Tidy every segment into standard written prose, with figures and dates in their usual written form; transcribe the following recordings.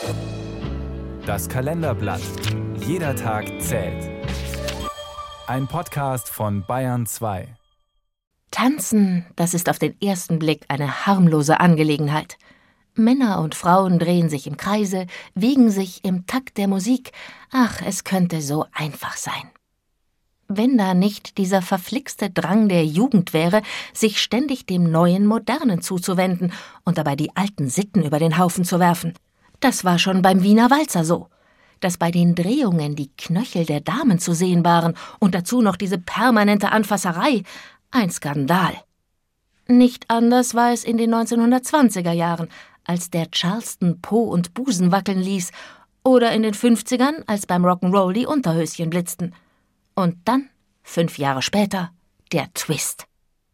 Das Kalenderblatt. Jeder Tag zählt. Ein Podcast von Bayern 2. Tanzen, das ist auf den ersten Blick eine harmlose Angelegenheit. Männer und Frauen drehen sich im Kreise, wiegen sich im Takt der Musik. Ach, es könnte so einfach sein. Wenn da nicht dieser verflixte Drang der Jugend wäre, sich ständig dem neuen Modernen zuzuwenden und dabei die alten Sitten über den Haufen zu werfen. Das war schon beim Wiener Walzer so. Dass bei den Drehungen die Knöchel der Damen zu sehen waren und dazu noch diese permanente Anfasserei, ein Skandal. Nicht anders war es in den 1920er Jahren, als der Charleston Po und Busen wackeln ließ, oder in den 50ern, als beim Rock'n'Roll die Unterhöschen blitzten. Und dann, 5 Jahre später, der Twist.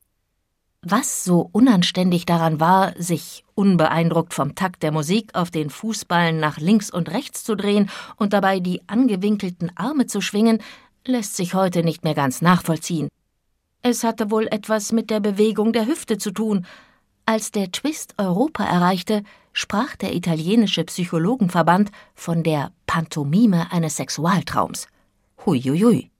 Was so unanständig daran war, sich unbeeindruckt vom Takt der Musik auf den Fußballen nach links und rechts zu drehen und dabei die angewinkelten Arme zu schwingen, lässt sich heute nicht mehr ganz nachvollziehen. Es hatte wohl etwas mit der Bewegung der Hüfte zu tun. Als der Twist Europa erreichte, sprach der italienische Psychologenverband von der Pantomime eines Sexualtraums. Huiuiui.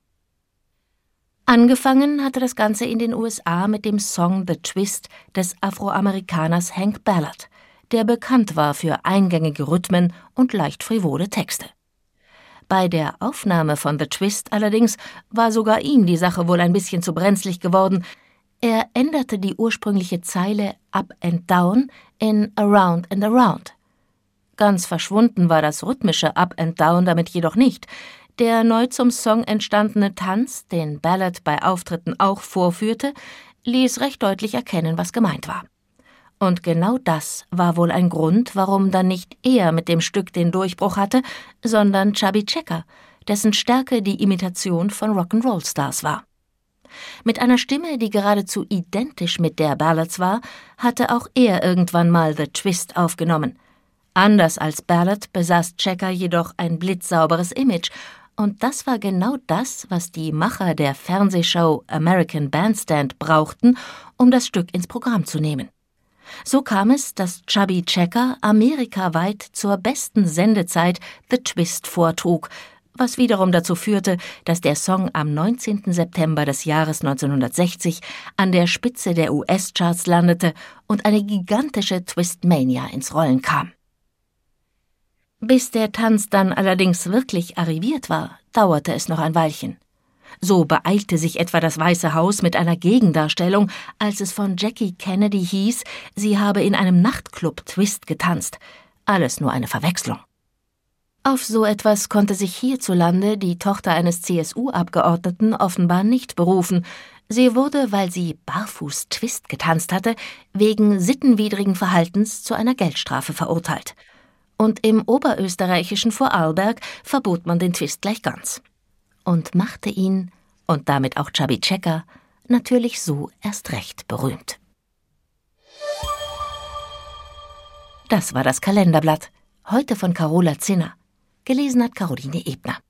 Angefangen hatte das Ganze in den USA mit dem Song The Twist des Afroamerikaners Hank Ballard, der bekannt war für eingängige Rhythmen und leicht frivole Texte. Bei der Aufnahme von The Twist allerdings war sogar ihm die Sache wohl ein bisschen zu brenzlig geworden. Er änderte die ursprüngliche Zeile Up and Down in Around and Around. Ganz verschwunden war das rhythmische Up and Down damit jedoch nicht. Der neu zum Song entstandene Tanz, den Ballard bei Auftritten auch vorführte, ließ recht deutlich erkennen, was gemeint war. Und genau das war wohl ein Grund, warum dann nicht er mit dem Stück den Durchbruch hatte, sondern Chubby Checker, dessen Stärke die Imitation von Rock'n'Roll-Stars war. Mit einer Stimme, die geradezu identisch mit der Ballards war, hatte auch er irgendwann mal The Twist aufgenommen. Anders als Ballard besaß Checker jedoch ein blitzsauberes Image, und das war genau das, was die Macher der Fernsehshow American Bandstand brauchten, um das Stück ins Programm zu nehmen. So kam es, dass Chubby Checker amerikaweit zur besten Sendezeit The Twist vortrug, was wiederum dazu führte, dass der Song am 19. September des Jahres 1960 an der Spitze der US-Charts landete und eine gigantische Twist-Mania ins Rollen kam. Bis der Tanz dann allerdings wirklich arriviert war, dauerte es noch ein Weilchen. So beeilte sich etwa das Weiße Haus mit einer Gegendarstellung, als es von Jackie Kennedy hieß, sie habe in einem Nachtclub Twist getanzt. Alles nur eine Verwechslung. Auf so etwas konnte sich hierzulande die Tochter eines CSU-Abgeordneten offenbar nicht berufen. Sie wurde, weil sie barfuß Twist getanzt hatte, wegen sittenwidrigen Verhaltens zu einer Geldstrafe verurteilt. Und im oberösterreichischen Vorarlberg verbot man den Twist gleich ganz. Und machte ihn, und damit auch Chubby Checker, natürlich so erst recht berühmt. Das war das Kalenderblatt, heute von Carola Zinner. Gelesen hat Caroline Ebner.